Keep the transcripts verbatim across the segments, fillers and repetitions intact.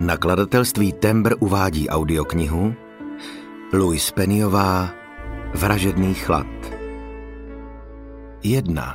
Nakladatelství Tembr uvádí audioknihu Louise Pennyová Vražedný chlad. Jedna.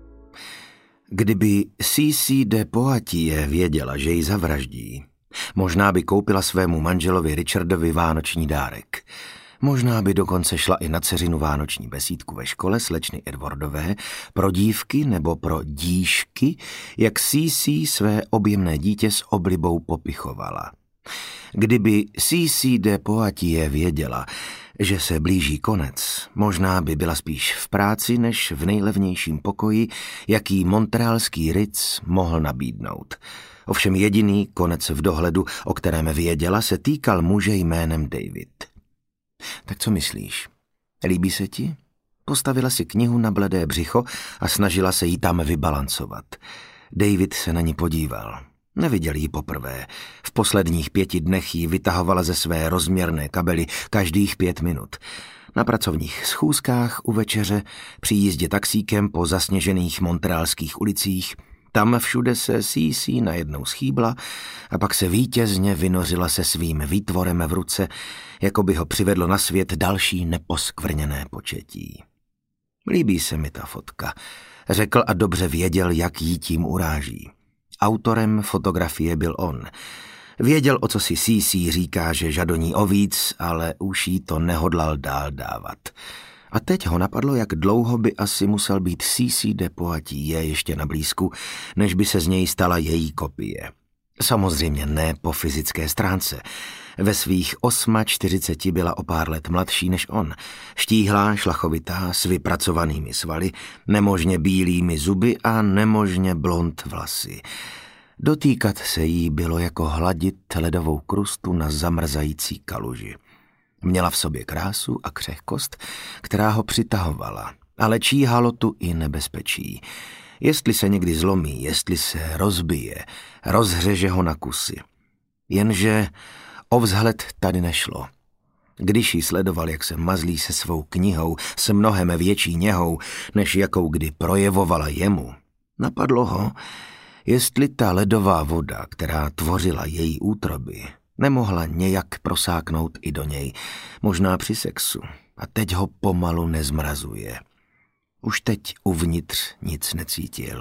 Kdyby Cécile de Poitiers věděla, že ji zavraždí, možná by koupila svému manželovi Richardovi vánoční dárek. Možná by dokonce šla i na dceřinu vánoční besídku ve škole slečny Edwardové pro dívky nebo pro díšky, jak Cécile své objemné dítě s oblibou popichovala. Kdyby Cécile de Poitiers věděla, že se blíží konec, možná by byla spíš v práci, než v nejlevnějším pokoji, jaký montrealský Ritz mohl nabídnout. Ovšem jediný konec v dohledu, o kterém věděla, se týkal muže jménem David. Tak co myslíš? Líbí se ti? Postavila si knihu na bledé břicho a snažila se jí tam vybalancovat. David se na ní podíval. Neviděl ji poprvé. V posledních pěti dnech ji vytahovala ze své rozměrné kabely každých pět minut. Na pracovních schůzkách, u večeře, při jízdě taxíkem po zasněžených montrealských ulicích, tam všude se Cécile najednou schýbla a pak se vítězně vynořila se svým výtvorem v ruce, jako by ho přivedlo na svět další neposkvrněné početí. Líbí se mi ta fotka, řekl a dobře věděl, jak jí tím uráží. Autorem fotografie byl on. Věděl, o co si Cécile říká, že žadoní o víc, ale už jí to nehodlal dál dávat. A teď ho napadlo, jak dlouho by asi musel být Cécile de Poitiers ještě na blízku, než by se z něj stala její kopie. Samozřejmě ne po fyzické stránce. Ve svých čtyřiceti osmi byla o pár let mladší než on. Štíhlá, šlachovitá, s vypracovanými svaly, nemožně bílými zuby a nemožně blond vlasy. Dotýkat se jí bylo jako hladit ledovou krustu na zamrzající kaluži. Měla v sobě krásu a křehkost, která ho přitahovala, ale číhalo tu i nebezpečí. Jestli se někdy zlomí, jestli se rozbije, rozhřeže ho na kusy. Jenže o vzhled tady nešlo. Když ji sledoval, jak se mazlí se svou knihou s mnohem větší něhou, než jakou kdy projevovala jemu, napadlo ho, jestli ta ledová voda, která tvořila její útroby, nemohla nějak prosáknout i do něj, možná při sexu, a teď ho pomalu nezmrazuje. Už teď uvnitř nic necítil.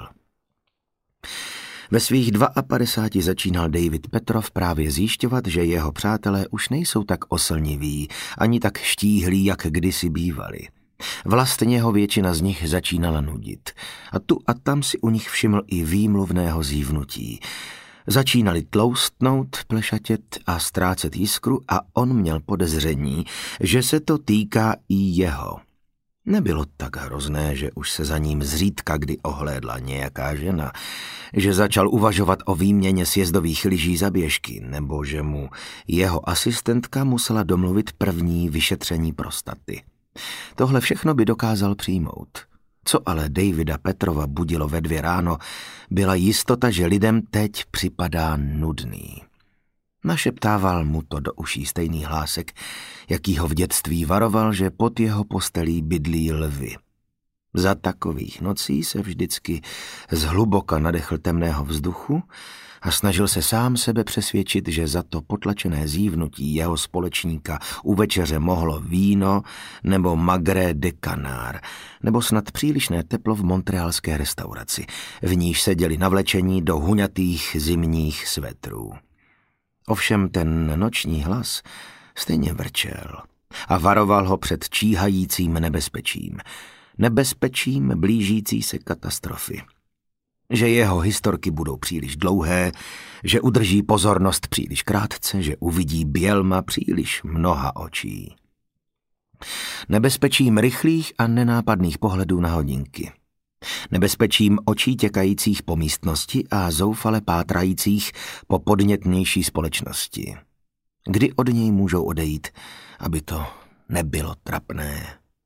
Ve svých padesátých dvou začínal David Petrov právě zjišťovat, že jeho přátelé už nejsou tak oslniví, ani tak štíhlí, jak kdysi bývali. Vlastně ho většina z nich začínala nudit. A tu a tam si u nich všiml i výmluvného zívnutí. Začínali tloustnout, plešatět a ztrácet jiskru a on měl podezření, že se to týká i jeho. Nebylo tak hrozné, že už se za ním zřídka kdy ohlédla nějaká žena, že začal uvažovat o výměně sjezdových lyží za běžky, nebo že mu jeho asistentka musela domluvit první vyšetření prostaty. Tohle všechno by dokázal přijmout. Co ale Davida Petrova budilo ve dvě ráno, byla jistota, že lidem teď připadá nudný. Našeptával mu to do uší stejný hlásek, jaký ho v dětství varoval, že pod jeho postelí bydlí lvy. Za takových nocí se vždycky zhluboka nadechl temného vzduchu a snažil se sám sebe přesvědčit, že za to potlačené zívnutí jeho společníka u večeře mohlo víno nebo Magre de Canard, nebo snad přílišné teplo v montrealské restauraci, v níž seděli navlečení do huňatých zimních svetrů. Ovšem ten noční hlas stejně vrčel a varoval ho před číhajícím nebezpečím. Nebezpečím blížící se katastrofy. Že jeho historky budou příliš dlouhé, že udrží pozornost příliš krátce, že uvidí bělma příliš mnoha očí. Nebezpečím rychlých a nenápadných pohledů na hodinky. Nebezpečím očí těkajících po místnosti a zoufale pátrajících po podnětnější společnosti. Kdy od něj můžou odejít, aby to nebylo trapné.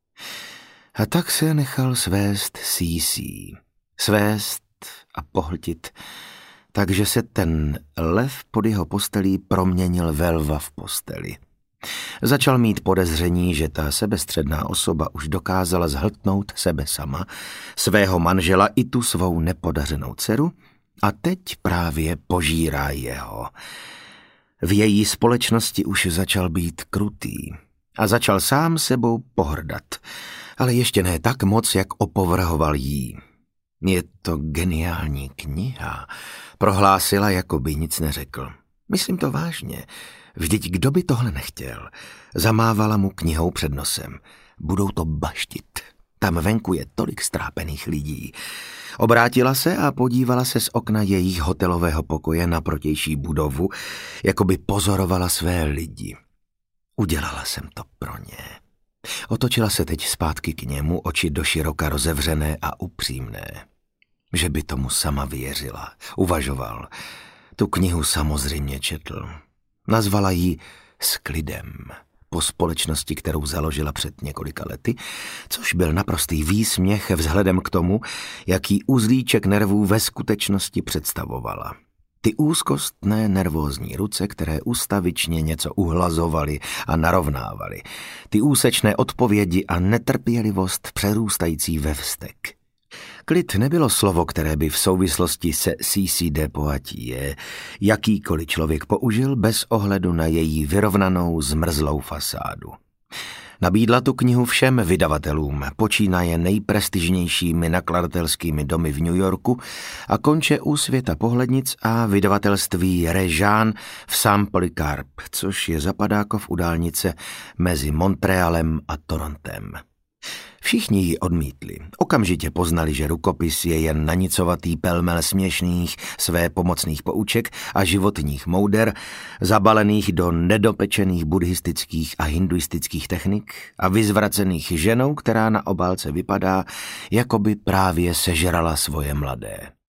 A tak se nechal svést Cécile. Svést a pohltit, takže se ten lev pod jeho postelí proměnil ve lva v posteli. Začal mít podezření, že ta sebestředná osoba už dokázala zhltnout sebe sama, svého manžela i tu svou nepodařenou dceru a teď právě požírá jeho. V její společnosti už začal být krutý a začal sám sebou pohrdat, ale ještě ne tak moc, jak opovrhoval jí. Je to geniální kniha, prohlásila, jako by nic neřekl. Myslím to vážně. Vždyť kdo by tohle nechtěl? Zamávala mu knihou před nosem. Budou to baštit. Tam venku je tolik strápených lidí. Obrátila se a podívala se z okna jejich hotelového pokoje na protější budovu, jako by pozorovala své lidi. Udělala jsem to pro ně. Otočila se teď zpátky k němu, oči doširoka rozevřené a upřímné. Že by tomu sama věřila. Uvažoval. Tu knihu samozřejmě četl. Nazvala ji S klidem, po společnosti, kterou založila před několika lety, což byl naprostý výsměch vzhledem k tomu, jaký uzlíček nervů ve skutečnosti představovala. Ty úzkostné nervózní ruce, které ustavičně něco uhlazovaly a narovnávaly. Ty úsečné odpovědi a netrpělivost přerůstající ve vztek. Klid nebylo slovo, které by v souvislosti se Cici de Poitiers jakýkoliv člověk použil bez ohledu na její vyrovnanou zmrzlou fasádu. Nabídla tu knihu všem vydavatelům, počínaje nejprestižnějšími nakladatelskými domy v New Yorku a konče u Světa pohlednic a vydavatelství Réjean v Saint-Polycarpe, což je zapadákov u dálnice mezi Montrealem a Torontem. Všichni ji odmítli. Okamžitě poznali, že rukopis je jen nanicovatý pelmel směšných své pomocných pouček a životních mouder, zabalených do nedopečených buddhistických a hinduistických technik a vyzvracených ženou, která na obálce vypadá, jako by právě sežrala svoje mladé.